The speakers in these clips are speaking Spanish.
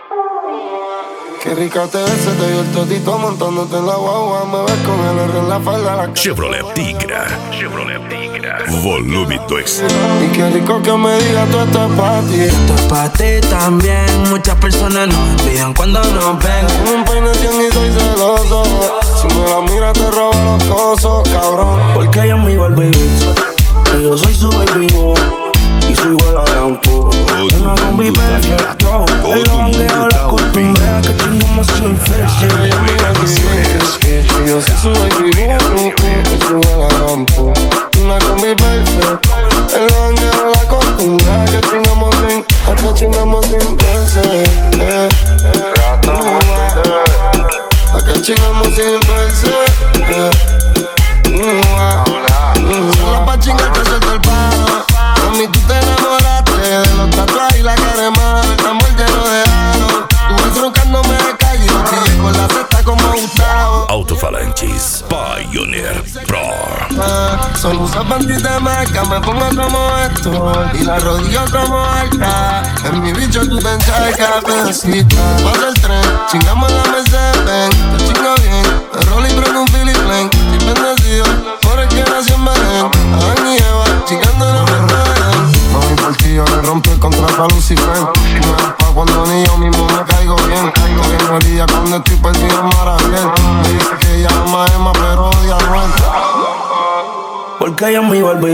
Qué rica te ves, se te vio el totito montándote en la guagua. Me ves con el R en la falda, la Chevrolet Tigra. Volume 2. Y qué rico que me digas tú esto es pa' ti. Esto es pa' ti también. Muchas personas nos envidian cuando nos ven. Un peine 100 y soy celoso. Si me la miras te robo los cosos, cabrón. Porque ella es mi baby, y yo soy su baby boy. Y soy igual a Rampo. Una combi perfecto. El jangueo, la costumbre que chingamos sin fecha. Ella mira que yo soy su baby boy. Y soy igual a Rampo. Una combi perfecta. El jangueo, la costumbre que chingamos sin, hasta chingamos sin pensar. Acá chingamos sin pensar. Solo pa' chingar te suelto el palo. Mami, tú te enamoraste de los tatuajes y la cara mala. El amor lleno de halo. Tú vas roncándome de calle y chillé con la cesta como Gustavo. Alto-falantes Pioneer Pro. Solo usa panties de marca, me pongo como esto y la rodilla como arca. En mi bicho tú te encharcas, besita. Pasa el tren, chingamos la Mercedes-Benz. Te chingo bien, el Rolly prende un Philip Plain. Estoy bendecido por el que nació en Belén. Adán y Eva, chingando en el Mercedes. Mami, por ti yo le rompí el contrato a Lucifer. Pa' cuando ni yo mismo me caigo bien. Que me ría cuando estoy perdido en Maraviel. Me dice que ella ama a Emma, pero odia a Noel. Porque ella es mi baby,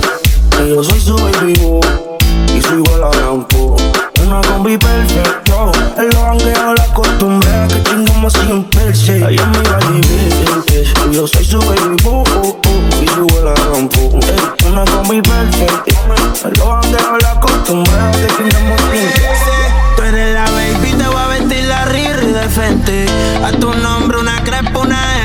y yo soy su baby boy. Y soy igual a Rampo. Una combi perfecto. El jangueo, la costumbre que chingamos sin perse. Ella es mi baby, y yo soy su baby boy. Y soy igual a Rampo. Una combi perfecta. El jangueo, la costumbre que chingamos sin perse. Tú eres la baby, te voy a vestir la Riri de frente. A tu nombre una crepa, una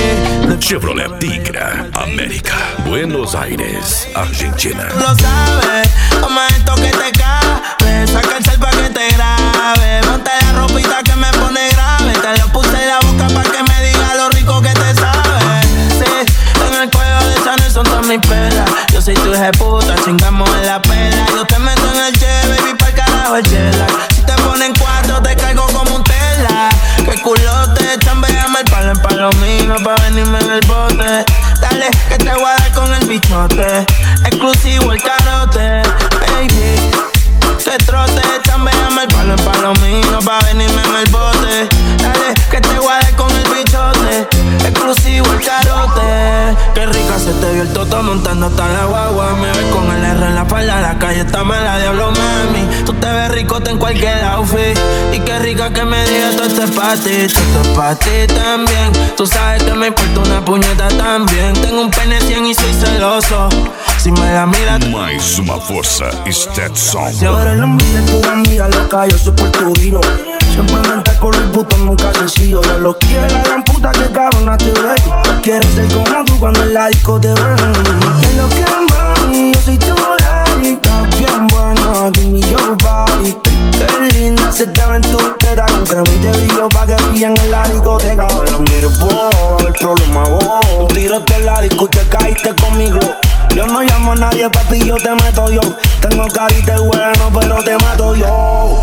LV. Chevrolet Tigra, América, Buenos Aires, Argentina. Lo sabes, toma esto que te cabe. Saca el cel pa' que te grabe. Monta la ropita que me pone grave. Te lo puse en la boca pa' que me diga lo rico que te sabe. Sí, en el cuello de Chanel son todas mis pelas. Yo soy tu puta, chingamos en la pela. Yo te meto en el che, baby, pa'l carajo el chela. Si te ponen cuatro, te caigo como un tela. Que culote, chambeame el palo en palomino pa' venirme en el bote. Dale, que te voy a dar con el bichote. Exclusivo el carote, baby. Te trote, chambeame el palo en palomino pa' venirme en el bote. Dale, que te voy a dar con el bichote. Exclusivo el carote. Qué rica se te vio el toto montando hasta la guagua. Me ves con el R en la falda, la calle está mala, diablo mami. Tú te ves ricote en cualquier outfit. Y qué rica que me digas, esto es pa' ti, esto es pa' ti también. Tú sabes que me importa una puñeta también. Tengo un pene 100 y soy celoso. Si me la miras, Mais uma força, Stetson. si ahora el ambiente es tu amiga loca, yo soy por tu vino. Siempre mental con el botón, nunca sencillo. Yo lo quiero, la gran puta que cabrona te ve. Yo quiero ser como tú cuando en la disco te ven. Es lo que mami, yo soy tu daddy. Estás bien buena, give me your body. Qué linda se te ven tus tetas. Con crema y te brillo pa' que brillen en la discoteca. Ahora mire vos, el problema vos. Tírate en la disco y te caíste conmigo. Yo no llamo a nadie, papi, yo te meto yo. Tengo carita de bueno, pero te mato yo.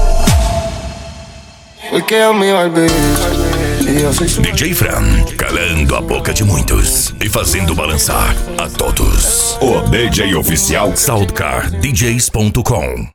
Porque é mi baby, e eu sou DJ Fran, calando a boca de muitos e fazendo balançar a todos. O DJ oficial SoundCardDJs.com.